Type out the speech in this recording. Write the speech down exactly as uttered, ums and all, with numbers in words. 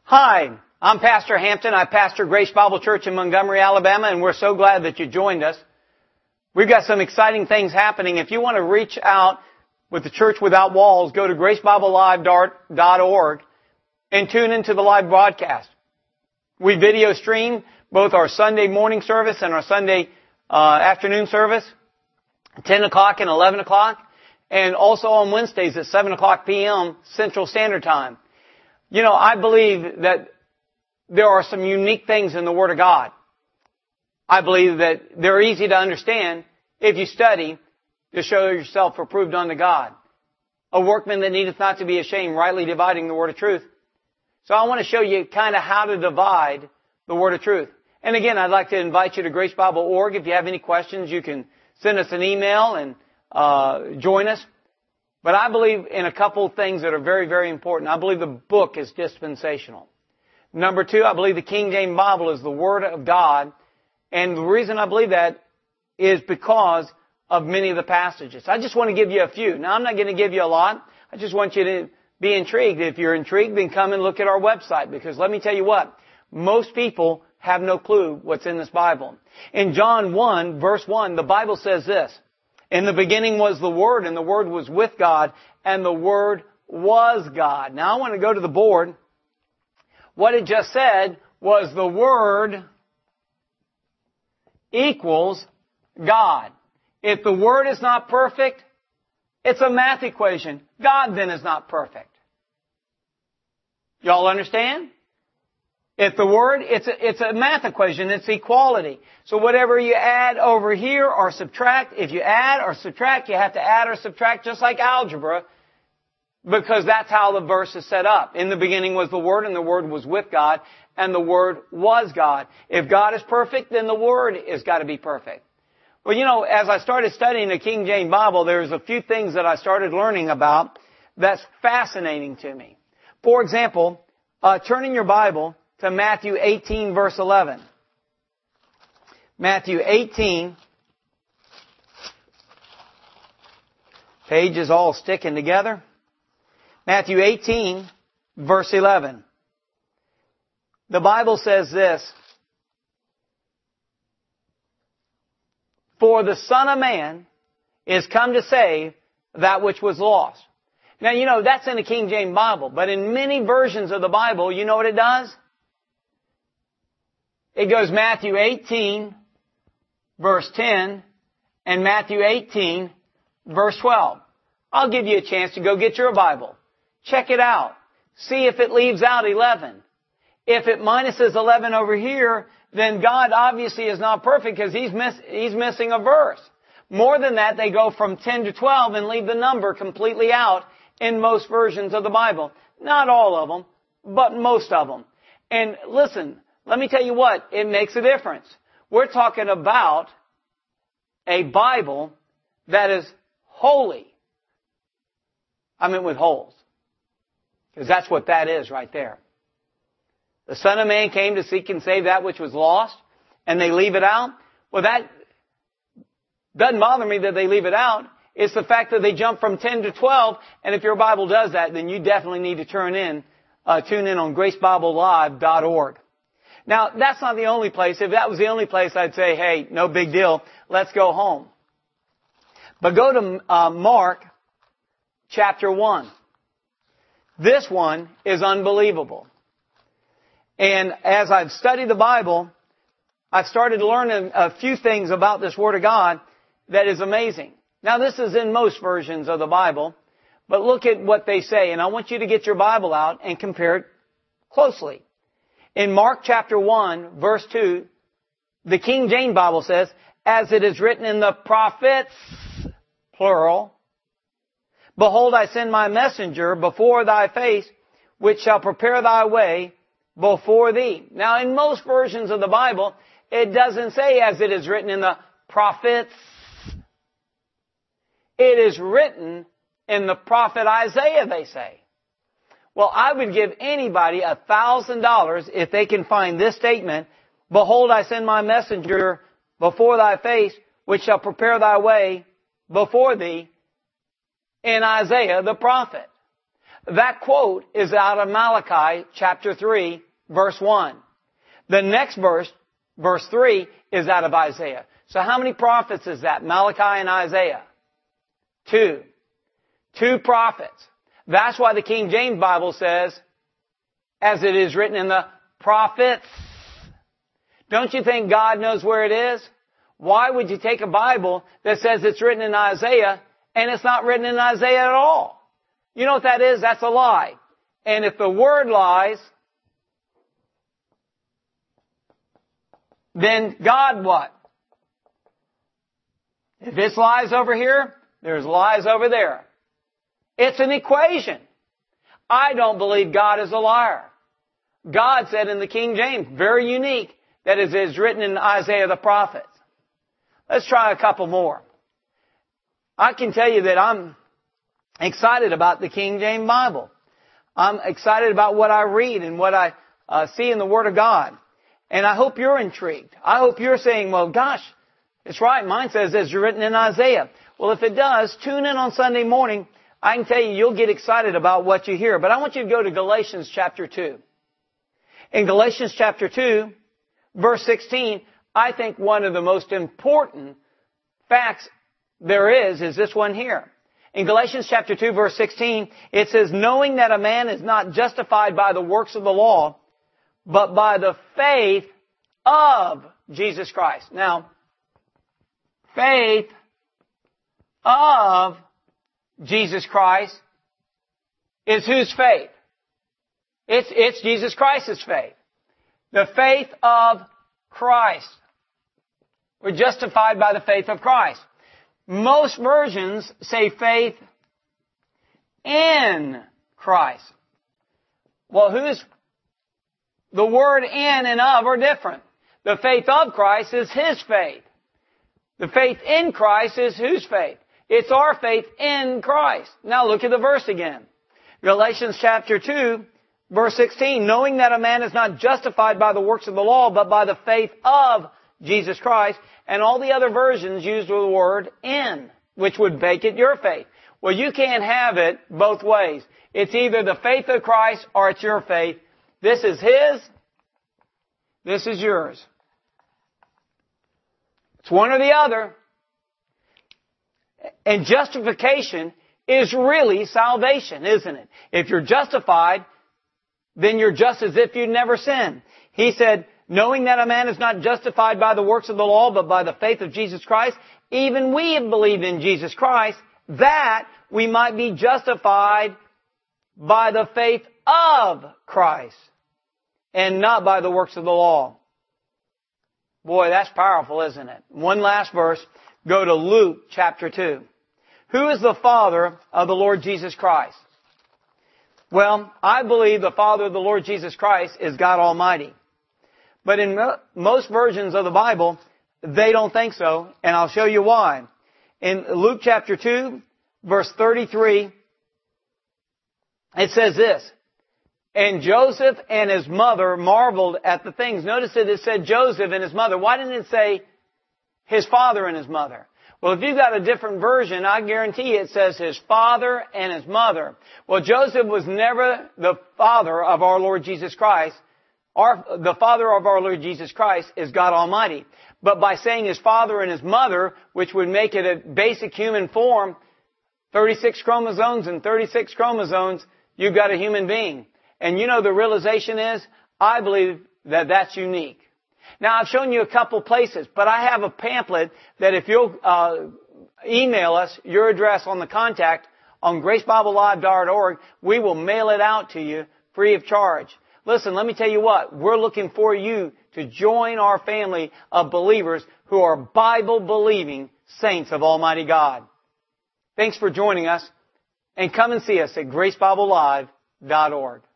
Hi, I'm Pastor Hampton. I pastor Grace Bible Church in Montgomery, Alabama, and we're so glad that you joined us. We've got some exciting things happening. If you want to reach out with the Church Without Walls, go to grace bible live dot org and tune into the live broadcast. We video stream both our Sunday morning service and our Sunday uh, afternoon service, ten o'clock and eleven o'clock, and also on Wednesdays at seven o'clock p.m. Central Standard Time. You know, I believe that there are some unique things in the Word of God. I believe that they're easy to understand if you study to show yourself approved unto God. A workman that needeth not to be ashamed, rightly dividing the word of truth. So I want to show you kind of how to divide the word of truth. And again, I'd like to invite you to grace bible dot org. If you have any questions, you can send us an email and uh join us. But I believe in a couple of things that are very, very important. I believe the book is dispensational. Number two, I believe the King James Bible is the Word of God. And the reason I believe that is because of many of the passages. I just want to give you a few. Now, I'm not going to give you a lot. I just want you to be intrigued. If you're intrigued, then come and look at our website. Because let me tell you what, most people have no clue what's in this Bible. In John one, verse one, the Bible says this: in the beginning was the Word, and the Word was with God, and the Word was God. Now I want to go to the board. What it just said was the Word equals God. If the Word is not perfect, it's a math equation. God then is not perfect. Y'all understand? If the Word, it's a, it's a math equation. It's equality. So whatever you add over here or subtract, if you add or subtract, you have to add or subtract just like algebra, because that's how the verse is set up. In the beginning was the Word, and the Word was with God, and the Word was God. If God is perfect, then the Word has got to be perfect. Well, you know, as I started studying the King James Bible, there's a few things that I started learning about that's fascinating to me. For example, uh, turn in your Bible to Matthew eighteen, verse eleven. Matthew eighteen. Page is all sticking together. Matthew eighteen, verse eleven. The Bible says this: for the Son of Man is come to save that which was lost. Now, you know, that's in the King James Bible, but in many versions of the Bible, you know what it does? It goes Matthew eighteen, verse ten, and Matthew eighteen, verse twelve. I'll give you a chance to go get your Bible. Check it out. See if it leaves out eleven. If it minuses eleven over here, then God obviously is not perfect because He's, miss, he's missing a verse. More than that, they go from ten to twelve and leave the number completely out in most versions of the Bible. Not all of them, but most of them. And listen, let me tell you what, it makes a difference. We're talking about a Bible that is holy. I mean with holes. Because that's what that is right there. The Son of Man came to seek and save that which was lost, and they leave it out. Well, that doesn't bother me that they leave it out. It's the fact that they jump from ten to twelve, and if your Bible does that, then you definitely need to turn in, uh, tune in on grace bible live dot org. Now, that's not the only place. If that was the only place, I'd say, hey, no big deal. Let's go home. But go to uh, Mark chapter one. This one is unbelievable. And as I've studied the Bible, I've started learning a few things about this Word of God that is amazing. Now, this is in most versions of the Bible, but look at what they say. And I want you to get your Bible out and compare it closely. In Mark chapter one, verse two, the King James Bible says, as it is written in the prophets, plural, behold, I send my messenger before thy face, which shall prepare thy way before thee. Now, in most versions of the Bible, it doesn't say as it is written in the prophets. It is written in the prophet Isaiah, they say. Well, I would give anybody a thousand dollars if they can find this statement, behold, I send my messenger before thy face, which shall prepare thy way before thee, in Isaiah the prophet. that quote is out of Malachi chapter three, verse one. The next verse, verse three, is out of Isaiah. So how many prophets is that? Malachi and Isaiah? Two. Two prophets. That's why the King James Bible says, as it is written in the prophets. Don't you think God knows where it is? Why would you take a Bible that says it's written in Isaiah and it's not written in Isaiah at all? You know what that is? That's a lie. And if the Word lies, then God what? If this lies over here, there's lies over there. It's an equation. I don't believe God is a liar. God said in the King James, very unique, that it is written in Isaiah the prophet. Let's try a couple more. I can tell you that I'm excited about the King James Bible. I'm excited about what I read and what I uh, see in the Word of God. And I hope you're intrigued. I hope you're saying, well, gosh, it's right. Mine says it's written in Isaiah. Well, if it does, tune in on Sunday morning. I can tell you, you'll get excited about what you hear. But I want you to go to Galatians chapter two. In Galatians chapter two, verse sixteen, I think one of the most important facts there is, is this one here. In Galatians chapter two, verse sixteen, it says, knowing that a man is not justified by the works of the law, but by the faith of Jesus Christ. Now, faith of Jesus Christ is whose faith? It's, it's Jesus Christ's faith. The faith of Christ. We're justified by the faith of Christ. Most versions say faith in Christ. Well, who's, the word in and of are different. The faith of Christ is His faith. The faith in Christ is whose faith? It's our faith in Christ. Now look at the verse again. Galatians chapter two, verse sixteen. Knowing that a man is not justified by the works of the law, but by the faith of Jesus Christ. And all the other versions use the word in, which would make it your faith. Well, you can't have it both ways. It's either the faith of Christ or it's your faith. This is His. This is yours. It's one or the other. And justification is really salvation, isn't it? If you're justified, then you're just as if you'd never sinned. He said, knowing that a man is not justified by the works of the law, but by the faith of Jesus Christ, even we have believed in Jesus Christ, that we might be justified by the faith of Christ, and not by the works of the law. Boy, that's powerful, isn't it? One last verse. Go to Luke chapter two. Who is the Father of the Lord Jesus Christ? Well, I believe the Father of the Lord Jesus Christ is God Almighty. But in most versions of the Bible, they don't think so, and I'll show you why. In Luke chapter two, verse thirty-three, it says this, and Joseph and his mother marveled at the things. Notice that it said Joseph and his mother. Why didn't it say his father and his mother? Well, if you've got a different version, I guarantee you it says his father and his mother. Well, Joseph was never the father of our Lord Jesus Christ. Our, the father of our Lord Jesus Christ is God Almighty. But by saying his father and his mother, which would make it a basic human form, thirty-six chromosomes and thirty-six chromosomes, you've got a human being. And you know the realization is, I believe that that's unique. Now, I've shown you a couple places, but I have a pamphlet that if you'll uh, email us your address on the contact on grace bible live dot org, we will mail it out to you free of charge. Listen, let me tell you what, we're looking for you to join our family of believers who are Bible-believing saints of Almighty God. Thanks for joining us, and come and see us at grace bible live dot org.